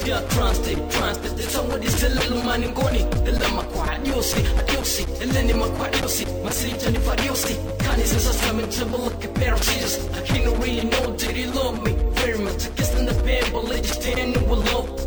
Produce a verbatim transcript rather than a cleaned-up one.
Yeah, translate, translate. It's all what is the little man in Goni. The lama kwa adiosi, adiosi. Eleni makwa adiosi. Masita ni fadiosi. Kani says I'm coming to look at pair of scissors. I can't really know, did he love me very much? I guess in the band, but let you stand and will love.